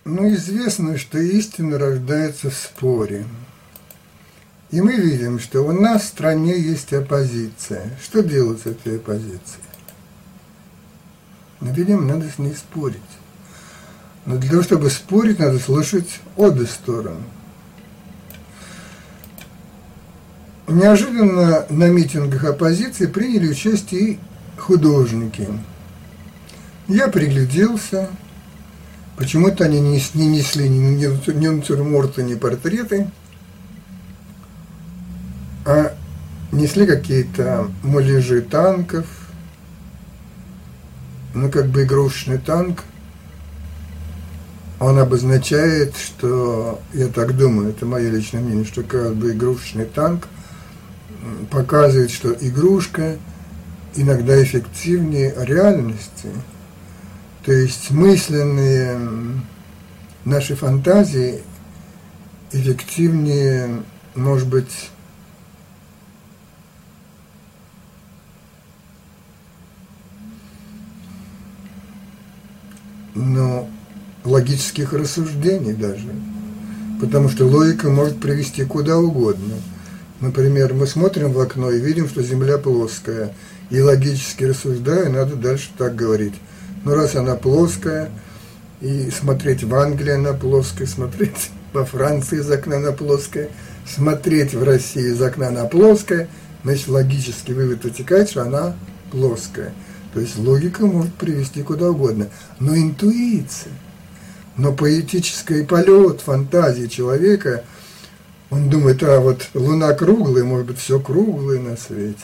Ну, известно, что истина рождается в споре. И мы видим, что у нас в стране есть оппозиция. Что делать с этой оппозицией? Ну, видимо, надо с ней спорить. Но для того, чтобы спорить, надо слушать обе стороны. Неожиданно на митингах оппозиции приняли участие и художники. Я пригляделся. Почему-то они не несли ни натюрморты, ни портреты, а несли какие-то муляжи танков. Ну, как бы игрушечный танк. Он обозначает, что, я так думаю, это мое личное мнение, что как бы игрушечный танк показывает, что игрушка иногда эффективнее реальности. То есть мысленные наши фантазии эффективнее, может быть, логических рассуждений даже. Потому что логика может привести куда угодно. Например, мы смотрим в окно и видим, что Земля плоская. И логически рассуждая, надо дальше так говорить. Но раз она плоская, и смотреть в Англии она плоская, смотреть во Франции из окна она плоская, смотреть в России из окна она плоская, значит, логический вывод вытекает, что она плоская. То есть логика может привести куда угодно. Но интуиция, но поэтический полет фантазии человека, он думает, а вот Луна круглая, может быть, все круглое на свете.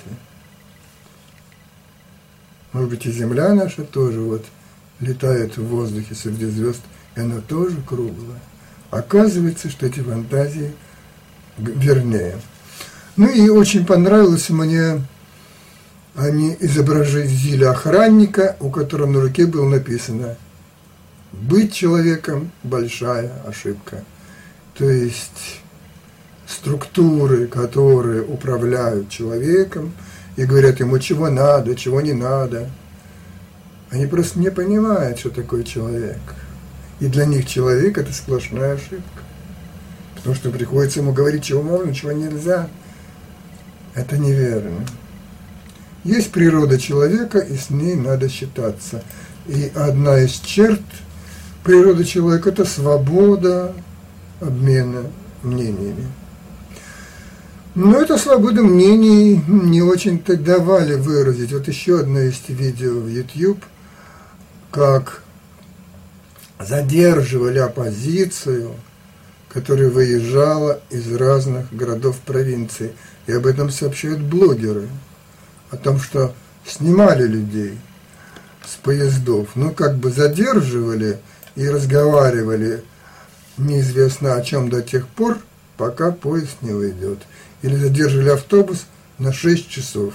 Может быть, и Земля наша тоже вот летает в воздухе среди звезд, и она тоже круглая. Оказывается, что эти фантазии вернее. Ну и очень понравилось мне, они изобразили охранника, у которого на руке было написано «Быть человеком – большая ошибка». То есть структуры, которые управляют человеком и говорят ему, чего надо, чего не надо, они просто не понимают, что такое человек. И для них человек – это сплошная ошибка. Потому что приходится ему говорить, чего можно, чего нельзя. Это неверно. Есть природа человека, и с ней надо считаться. И одна из черт природы человека – это свобода обмена мнениями. Но эту свободу мнений не очень-то давали выразить. Вот еще одно есть видео в YouTube, как задерживали оппозицию, которая выезжала из разных городов провинции. И об этом сообщают блогеры. О том, что снимали людей с поездов, но как бы задерживали и разговаривали неизвестно о чем до тех пор, пока поезд не уйдет. Или задерживали автобус на 6 часов.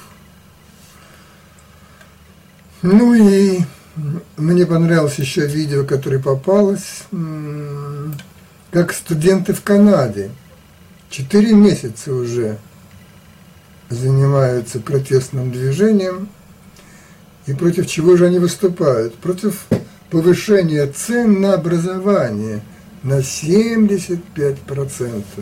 Ну и мне понравилось еще видео, которое попалось, как студенты в Канаде 4 месяца уже занимаются протестным движением. И против чего же они выступают? Против повышения цен на образование на 75%.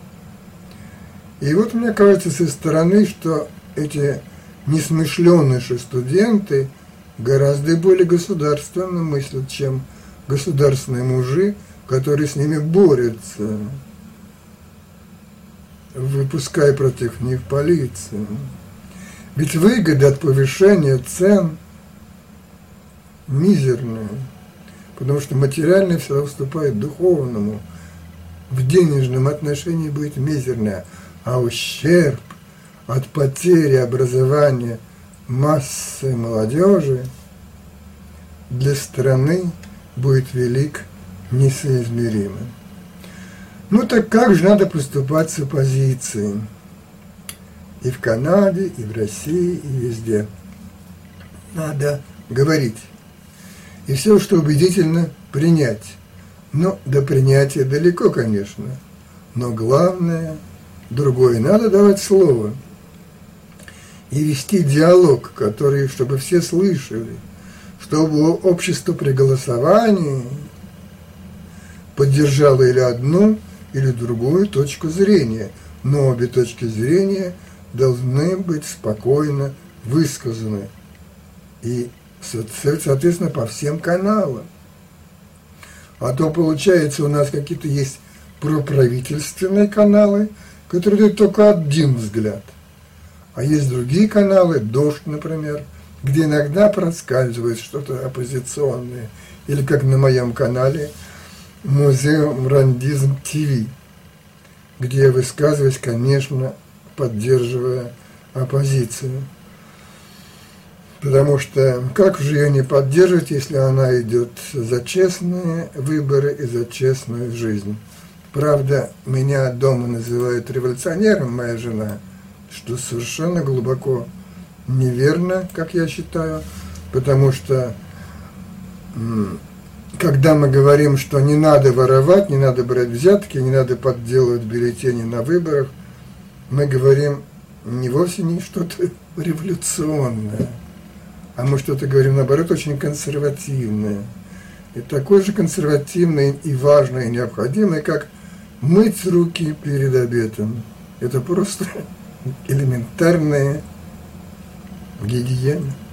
И вот мне кажется со стороны, что эти несмышленыши студенты гораздо более государственно мыслят, чем государственные мужи, которые с ними борются, выпуская против них полицию. Ведь выгода от повышения цен мизерная, потому что материальное всегда уступает духовному. В денежном отношении будет мизерная, а ущерб от потери образования массы молодежи для страны будет велик несоизмеримо. Ну так как же надо поступать с оппозицией? И в Канаде, и в России, и везде. Надо говорить. И все, что убедительно, принять. Но до принятия далеко, конечно. Но главное, другое, надо давать слово. И вести диалог, который, чтобы все слышали, чтобы общество при голосовании поддержала или одну, или другую точку зрения, но обе точки зрения должны быть спокойно высказаны и, соответственно, по всем каналам. А то, получается, у нас какие-то есть проправительственные каналы, которые дают только один взгляд. А есть другие каналы, «Дождь», например, где иногда проскальзывает что-то оппозиционное. Или как на моем канале «Музеум Рандизм ТВ», где я высказываюсь, конечно, поддерживая оппозицию. Потому что как же ее не поддерживать, если она идет за честные выборы и за честную жизнь? Правда, меня дома называют революционером, моя жена, что совершенно глубоко неверно, как я считаю, потому что когда мы говорим, что не надо воровать, не надо брать взятки, не надо подделывать бюллетени на выборах, мы говорим вовсе не что-то революционное, а мы что-то говорим, наоборот, очень консервативное. И такое же консервативное и важное, и необходимое, как мыть руки перед обедом. Это просто элементарная гигиена.